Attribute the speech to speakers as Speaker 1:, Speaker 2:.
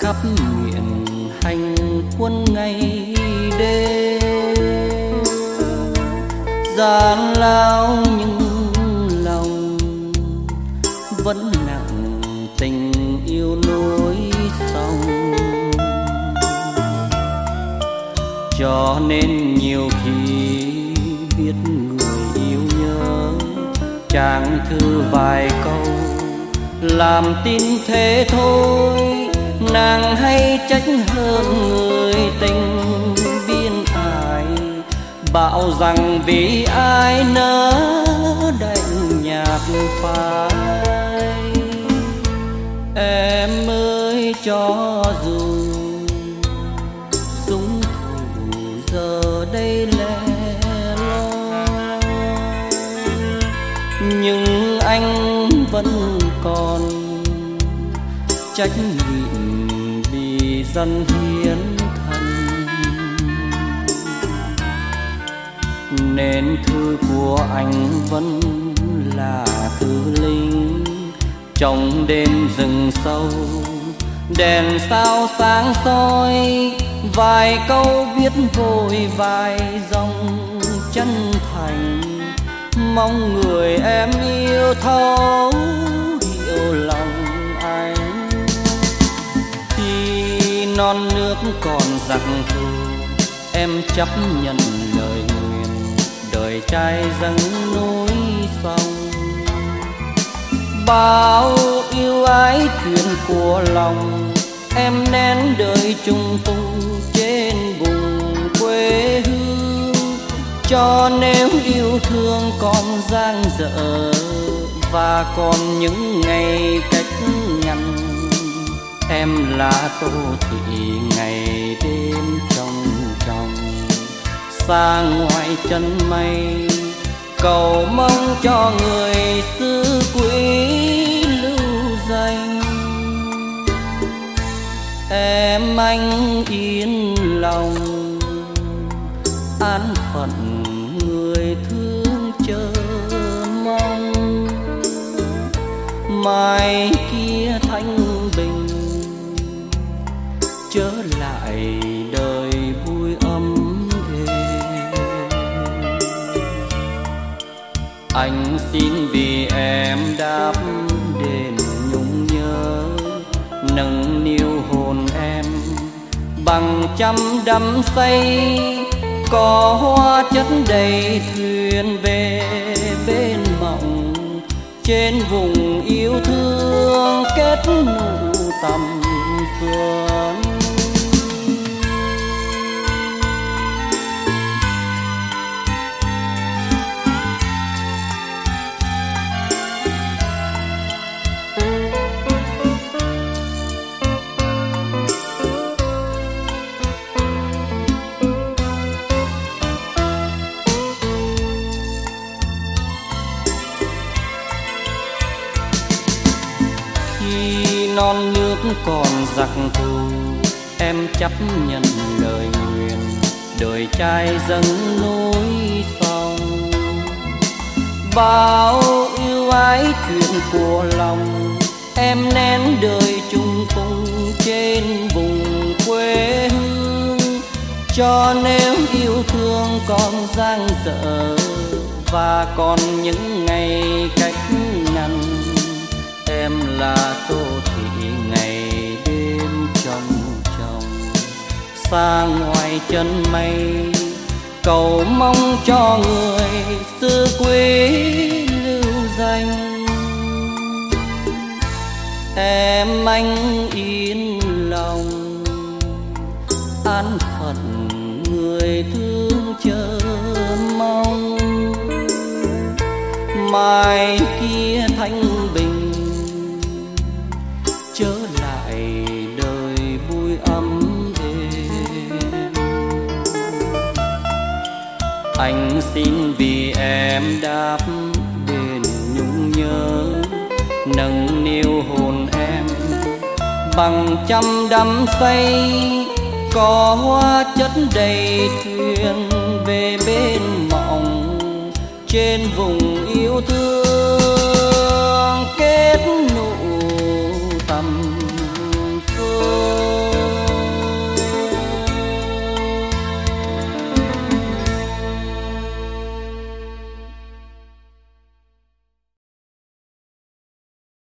Speaker 1: khắp miền hành quân ngày đêm. Gian lao nhưng lòng vẫn nặng tình yêu nối sông. Cho nên nhiều khi biết người yêu nhớ, chàng thư vài câu làm tin thế thôi. Nàng hay trách hơn người tình biên ải, bảo rằng vì ai nỡ đành nhạt phai. Em ơi cho dù súng thủ giờ đây lẻ loi, nhưng anh vẫn còn trách nhiệm vì dân hiến thân. Nên thư của anh vẫn là thư linh trong đêm rừng sâu. Đèn sao sáng soi, vài câu viết vội vài dòng chân thành. Mong người em yêu thấu hiểu lòng anh. Khi non nước còn giặc thù, em chấp nhận lời nguyện đời trai dâng núi sông. Bao yêu ái chuyện của lòng, em nén đời chung phùng trên vùng quê hương. Cho nếu yêu thương còn dang dở và còn những ngày cách ngăn, em là Tô Thị ngày đêm trong trong xa ngoài chân mây, cầu mong cho người xứ quý lưu danh. Em anh yên lòng an phận người thương chờ mong, mai kia thanh bình trở lại đời vui ấm êm. Anh xin vì em đáp đền nhung nhớ, nâng niu hồn em bằng trăm đắm say. Có hoa chất đầy thuyền về bên mộng, trên vùng yêu thương kết nụ tầm xuân. Non nước còn giặc thù, em chấp nhận lời nguyện đời trai dâng núi sông. Bao yêu ái chuyện của lòng, em nén đời chung phùng trên vùng quê hương. Cho nếu yêu thương còn dang dở và còn những ngày cách ngăn, em là Tô Thị ngày đêm trong trong xa ngoài chân mây, cầu mong cho người xứ quý lưu danh. Em anh yên lòng an phận người thương chờ mong, mai kia thanh bình trở lại đời vui ấm êm. Anh xin vì em đáp đền nhung nhớ, nâng niu hồn em bằng trăm đắm say. Có hoa chất đầy thuyền về bên mộng, trên vùng yêu thương